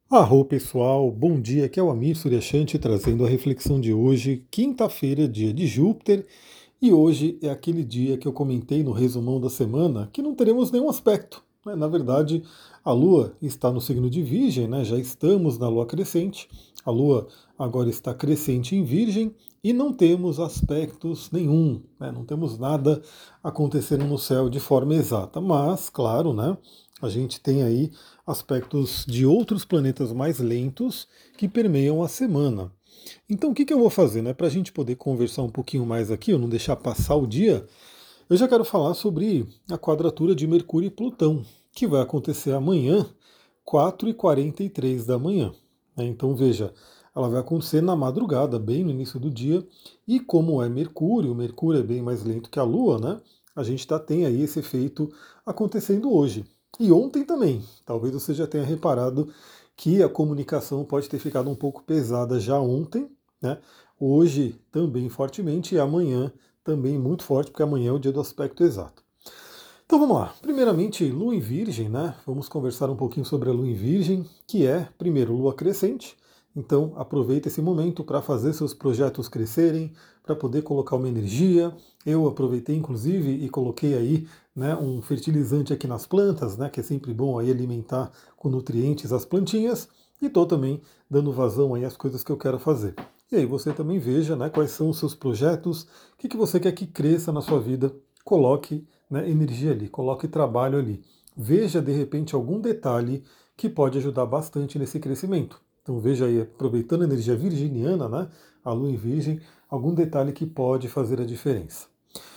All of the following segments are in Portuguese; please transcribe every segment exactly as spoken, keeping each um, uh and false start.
Arro pessoal, bom dia, aqui é o Amir Suryashanti trazendo a reflexão de hoje, quinta-feira, dia de Júpiter, e hoje é aquele dia que eu comentei no resumão da semana que não teremos nenhum aspecto, né? Na verdade, a Lua está no signo de Virgem, né? Já estamos na Lua crescente, a Lua agora está crescente em Virgem e não temos aspectos nenhum, né? Não temos nada acontecendo no céu de forma exata, mas, claro, né? A gente tem aí aspectos de outros planetas mais lentos que permeiam a semana. Então, o que, que eu vou fazer, né? Para a gente poder conversar um pouquinho mais aqui, eu não deixar passar o dia, eu já quero falar sobre a quadratura de Mercúrio e Plutão, que vai acontecer amanhã, quatro e quarenta e três da manhã. Né? Então, veja, ela vai acontecer na madrugada, bem no início do dia, e como é Mercúrio, Mercúrio é bem mais lento que a Lua, né? A gente tá, tem aí esse efeito acontecendo hoje. E ontem também, talvez você já tenha reparado que a comunicação pode ter ficado um pouco pesada já ontem, né? Hoje também fortemente e amanhã também muito forte, porque amanhã é o dia do aspecto exato. Então vamos lá. Primeiramente, Lua em Virgem, né? Vamos conversar um pouquinho sobre a Lua em Virgem, que é, primeiro, Lua crescente. Então aproveita esse momento para fazer seus projetos crescerem, para poder colocar uma energia. Eu aproveitei inclusive e coloquei aí, né, um fertilizante aqui nas plantas, né, que é sempre bom aí alimentar com nutrientes as plantinhas. E estou também dando vazão aí às coisas que eu quero fazer. E aí você também veja, né, quais são os seus projetos, o que, que você quer que cresça na sua vida. Coloque, né, energia ali, coloque trabalho ali. Veja de repente algum detalhe que pode ajudar bastante nesse crescimento. Então veja aí, aproveitando a energia virginiana, né, a lua em virgem, algum detalhe que pode fazer a diferença.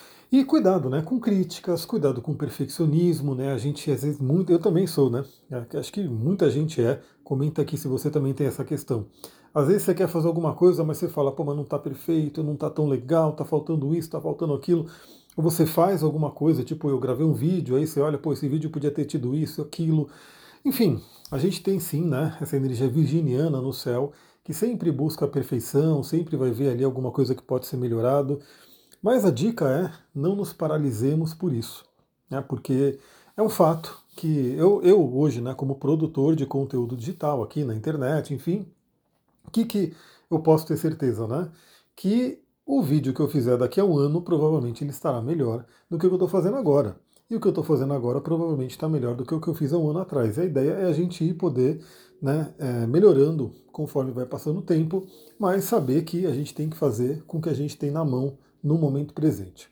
E cuidado, né, com críticas, cuidado com perfeccionismo, né? A gente às vezes muito, eu também sou, né? Acho que muita gente é. Comenta aqui se você também tem essa questão. Às vezes você quer fazer alguma coisa, mas você fala, pô, mas não tá perfeito, não tá tão legal, tá faltando isso, tá faltando aquilo. Ou você faz alguma coisa, tipo, eu gravei um vídeo, aí você olha, pô, esse vídeo podia ter tido isso, aquilo. Enfim, a gente tem sim, né, essa energia virginiana no céu, que sempre busca a perfeição, sempre vai ver ali alguma coisa que pode ser melhorado. Mas a dica é não nos paralisemos por isso, né? Porque é um fato que eu, eu hoje, né, como produtor de conteúdo digital aqui na internet, enfim, o que, que eu posso ter certeza, né? Que o vídeo que eu fizer daqui a um ano, provavelmente ele estará melhor do que o que eu estou fazendo agora. E o que eu estou fazendo agora provavelmente está melhor do que o que eu fiz há um ano atrás. E a ideia é a gente ir poder, né, é, melhorando conforme vai passando o tempo, mas saber que a gente tem que fazer com o que a gente tem na mão no momento presente.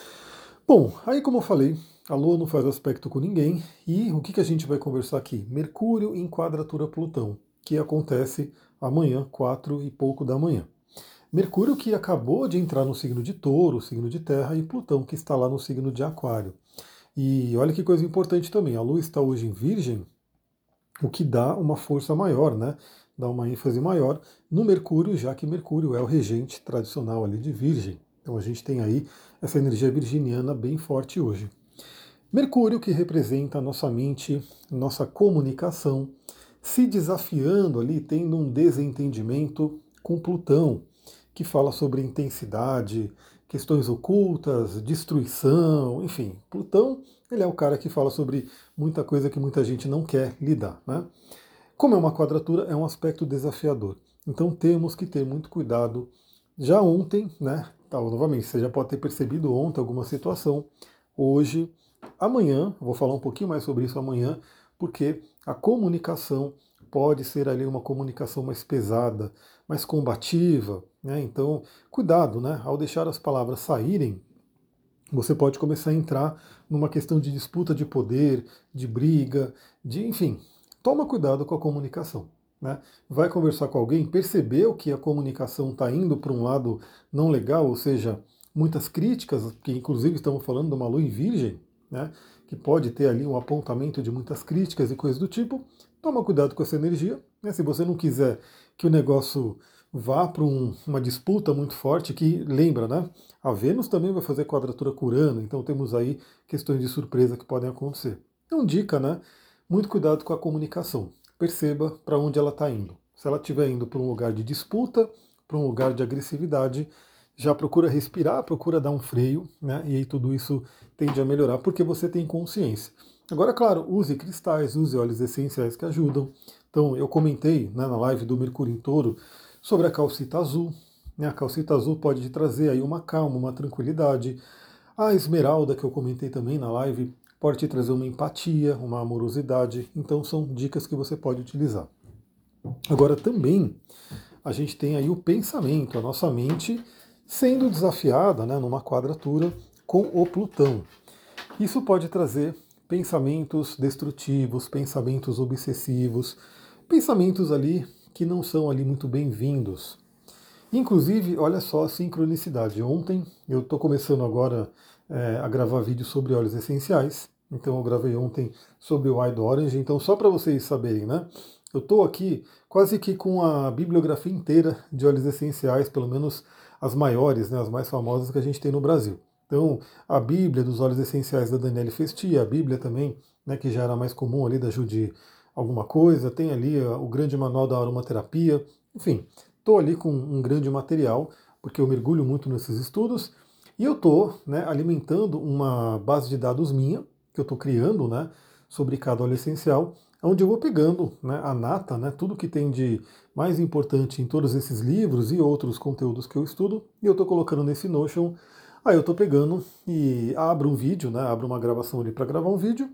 Bom, aí como eu falei, a Lua não faz aspecto com ninguém, e o que, que a gente vai conversar aqui? Mercúrio em quadratura Plutão, que acontece amanhã, quatro e pouco da manhã. Mercúrio que acabou de entrar no signo de Touro, signo de Terra, e Plutão que está lá no signo de Aquário. E olha que coisa importante também, a Lua está hoje em Virgem, o que dá uma força maior, né? Dá uma ênfase maior no Mercúrio, já que Mercúrio é o regente tradicional ali de Virgem. Então a gente tem aí essa energia virginiana bem forte hoje. Mercúrio, que representa a nossa mente, nossa comunicação, se desafiando ali, tendo um desentendimento com Plutão, que fala sobre intensidade, questões ocultas, destruição, enfim. Plutão, ele é o cara que fala sobre muita coisa que muita gente não quer lidar, né? Como é uma quadratura, é um aspecto desafiador. Então temos que ter muito cuidado. Já ontem, né? Tá, novamente, você já pode ter percebido ontem alguma situação. Hoje, amanhã, vou falar um pouquinho mais sobre isso amanhã, porque a comunicação pode ser ali uma comunicação mais pesada, mais combativa, né? Então, cuidado, né? Ao deixar as palavras saírem, você pode começar a entrar numa questão de disputa de poder, de briga, de enfim. Toma cuidado com a comunicação. Né? Vai conversar com alguém, percebeu que a comunicação está indo para um lado não legal, ou seja, muitas críticas, que inclusive estamos falando de uma lua em virgem, né? Que pode ter ali um apontamento de muitas críticas e coisas do tipo. Toma cuidado com essa energia. Né? Se você não quiser que o negócio vá para um, uma disputa muito forte, que lembra, né? A Vênus também vai fazer quadratura com Urano, então temos aí questões de surpresa que podem acontecer. Então, dica, né? Muito cuidado com a comunicação. Perceba para onde ela está indo. Se ela estiver indo para um lugar de disputa, para um lugar de agressividade, já procura respirar, procura dar um freio, né? E aí tudo isso tende a melhorar porque você tem consciência. Agora, claro, use cristais, use óleos essenciais que ajudam. Então, eu comentei, né, na live do Mercúrio em Touro sobre a calcita azul. Né, a calcita azul pode te trazer aí uma calma, uma tranquilidade. A esmeralda, que eu comentei também na live, pode te trazer uma empatia, uma amorosidade. Então, são dicas que você pode utilizar. Agora, também, a gente tem aí o pensamento, a nossa mente sendo desafiada, né, numa quadratura com o Plutão. Isso pode trazer pensamentos destrutivos, pensamentos obsessivos, pensamentos ali que não são ali muito bem-vindos. Inclusive, olha só a sincronicidade. Ontem eu estou começando agora é, a gravar vídeos sobre óleos essenciais. Então eu gravei ontem sobre o Wild Orange. Então só para vocês saberem, né? Eu estou aqui quase que com a bibliografia inteira de óleos essenciais, pelo menos as maiores, né, as mais famosas que a gente tem no Brasil. Então, a Bíblia dos óleos essenciais da Daniele Festi, a Bíblia também, né, que já era mais comum ali da Judy alguma coisa, tem ali uh, o grande manual da aromaterapia, enfim, estou ali com um grande material, porque eu mergulho muito nesses estudos, e eu estou, né, alimentando uma base de dados minha, que eu estou criando, né, sobre cada óleo essencial, onde eu vou pegando, né, a nata, né, tudo que tem de mais importante em todos esses livros e outros conteúdos que eu estudo, e eu estou colocando nesse Notion. Aí eu estou pegando e abro um vídeo, né, abro uma gravação ali para gravar um vídeo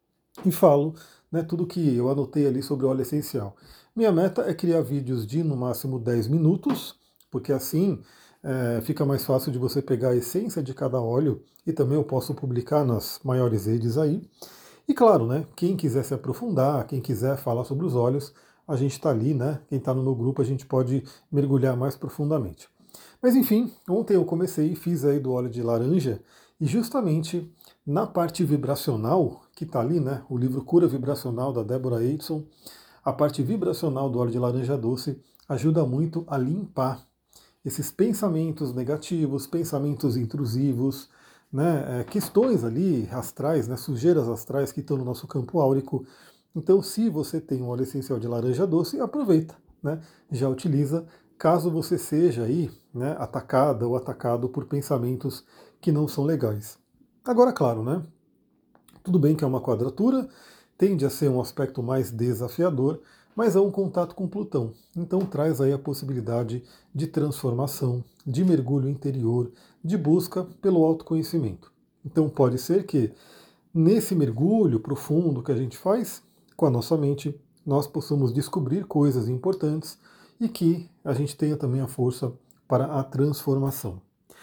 e falo, né, tudo que eu anotei ali sobre óleo essencial. Minha meta é criar vídeos de no máximo dez minutos, porque assim é, fica mais fácil de você pegar a essência de cada óleo e também eu posso publicar nas maiores redes aí. E claro, né, quem quiser se aprofundar, quem quiser falar sobre os óleos, a gente está ali, né? Quem está no meu grupo, a gente pode mergulhar mais profundamente. Mas enfim, ontem eu comecei e fiz aí do óleo de laranja, e justamente na parte vibracional, que está ali, né? O livro Cura Vibracional da Deborah Eidson, a parte vibracional do óleo de laranja doce ajuda muito a limpar esses pensamentos negativos, pensamentos intrusivos, né, é, questões ali astrais, né, sujeiras astrais que estão no nosso campo áurico. Então, se você tem um óleo essencial de laranja doce, aproveita, né, já utiliza, caso você seja aí, né, atacada ou atacado por pensamentos que não são legais. Agora, claro, né, tudo bem que é uma quadratura, tende a ser um aspecto mais desafiador, mas é um contato com Plutão. Então traz aí a possibilidade de transformação, de mergulho interior, de busca pelo autoconhecimento. Então pode ser que nesse mergulho profundo que a gente faz com a nossa mente, nós possamos descobrir coisas importantes e que a gente tenha também a força para a transformação.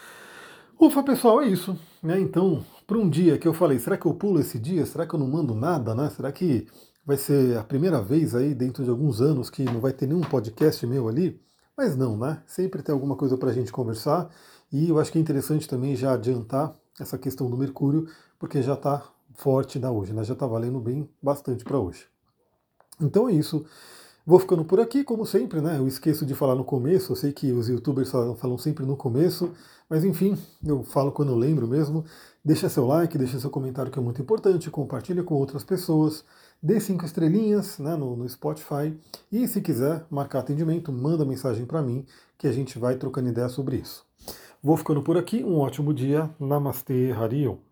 Ufa, pessoal, é isso. Né? Então, para um dia que eu falei, será que eu pulo esse dia? Será que eu não mando nada? Né? Será que vai ser a primeira vez aí, dentro de alguns anos, que não vai ter nenhum podcast meu ali? Mas não, né? Sempre tem alguma coisa para a gente conversar. E eu acho que é interessante também já adiantar essa questão do Mercúrio, porque já está forte da hoje, né? Já está valendo bem bastante para hoje. Então é isso. Vou ficando por aqui, como sempre, né? Eu esqueço de falar no começo, eu sei que os youtubers falam, falam sempre no começo, mas enfim, eu falo quando eu lembro mesmo. Deixa seu like, deixa seu comentário que é muito importante, compartilha com outras pessoas, dê cinco estrelinhas, né, no, no Spotify, e se quiser marcar atendimento, manda mensagem para mim, que a gente vai trocando ideia sobre isso. Vou ficando por aqui, um ótimo dia, Namastê, Harion.